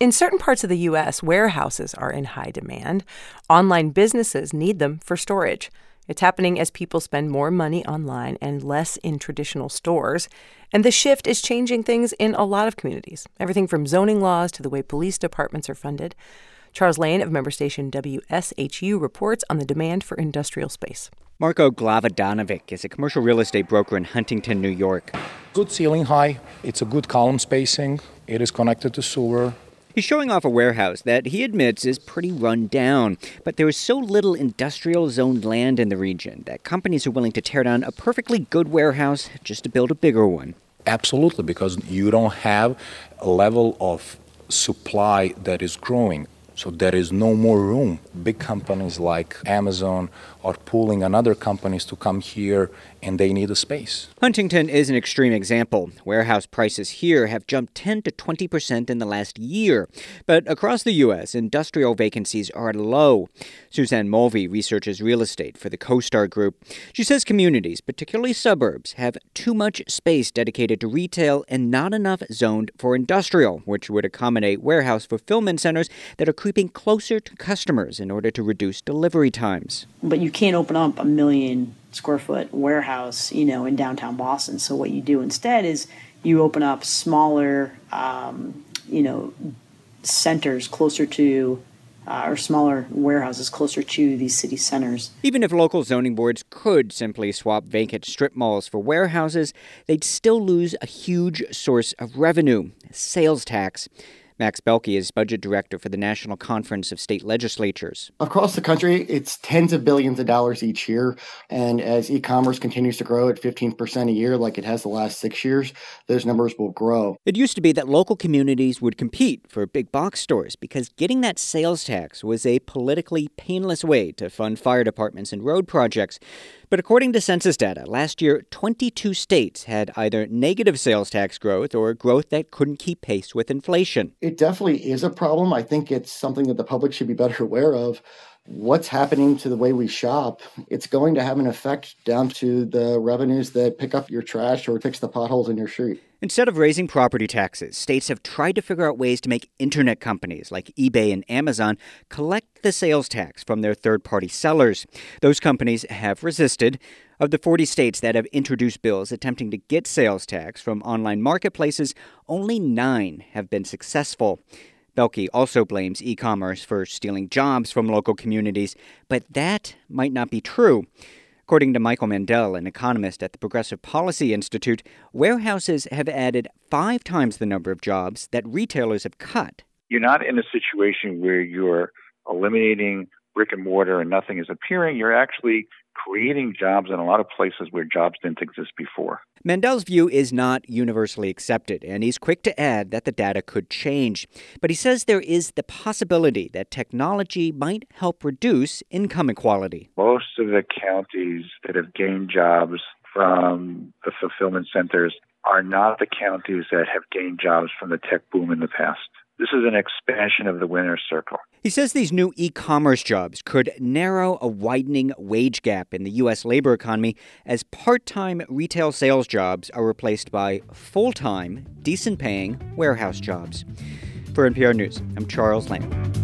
In certain parts of the U.S., warehouses are in high demand. Online businesses need them for storage. It's happening as people spend more money online and less in traditional stores. And the shift is changing things in a lot of communities, everything from zoning laws to the way police departments are funded. Charles Lane of member station WSHU reports on the demand for industrial space. Marko Glavadanovic is a commercial real estate broker in Huntington, New York. Good ceiling height. It's a good column spacing. It is connected to sewer. He's showing off a warehouse that he admits is pretty run down. But there is so little industrial zoned land in the region that companies are willing to tear down a perfectly good warehouse just to build a bigger one. Absolutely, because you don't have a level of supply that is growing. So there is no more room. Big companies like Amazon are pulling on other companies to come here, and they need a space. Huntington is an extreme example. Warehouse prices here have jumped 10 to 20% in the last year. But across the U.S., industrial vacancies are low. Suzanne Mulvey researches real estate for the CoStar Group. She says communities, particularly suburbs, have too much space dedicated to retail and not enough zoned for industrial, which would accommodate warehouse fulfillment centers that are creeping closer to customers in order to reduce delivery times. But you can't open up a 1 million square foot warehouse, in downtown Boston. So what you do instead is you open up smaller, centers closer to, or smaller warehouses closer to these city centers. Even if local zoning boards could simply swap vacant strip malls for warehouses, they'd still lose a huge source of revenue, sales tax. Max Belke is budget director for the National Conference of State Legislatures. Across the country, it's tens of billions of dollars each year. And as e-commerce continues to grow at 15% a year like it has the last 6 years, those numbers will grow. It used to be that local communities would compete for big box stores because getting that sales tax was a politically painless way to fund fire departments and road projects. But according to census data, last year, 22 states had either negative sales tax growth or growth that couldn't keep pace with inflation. It definitely is a problem. I think it's something that the public should be better aware of. What's happening to the way we shop, it's going to have an effect down to the revenues that pick up your trash or fix the potholes in your street. Instead of raising property taxes, states have tried to figure out ways to make internet companies like eBay and Amazon collect the sales tax from their third-party sellers. Those companies have resisted. Of the 40 states that have introduced bills attempting to get sales tax from online marketplaces, only 9 have been successful. Belke also blames e-commerce for stealing jobs from local communities, but that might not be true. According to Michael Mandel, an economist at the Progressive Policy Institute, warehouses have added 5 times the number of jobs that retailers have cut. You're not in a situation where you're eliminating brick and mortar and nothing is appearing. You're actually creating jobs in a lot of places where jobs didn't exist before. Mandel's view is not universally accepted, and he's quick to add that the data could change. But he says there is the possibility that technology might help reduce income inequality. Most of the counties that have gained jobs from the fulfillment centers are not the counties that have gained jobs from the tech boom in the past. This is an expansion of the winner's circle. He says these new e-commerce jobs could narrow a widening wage gap in the U.S. labor economy as part-time retail sales jobs are replaced by full-time, decent-paying warehouse jobs. For NPR News, I'm Charles Lane.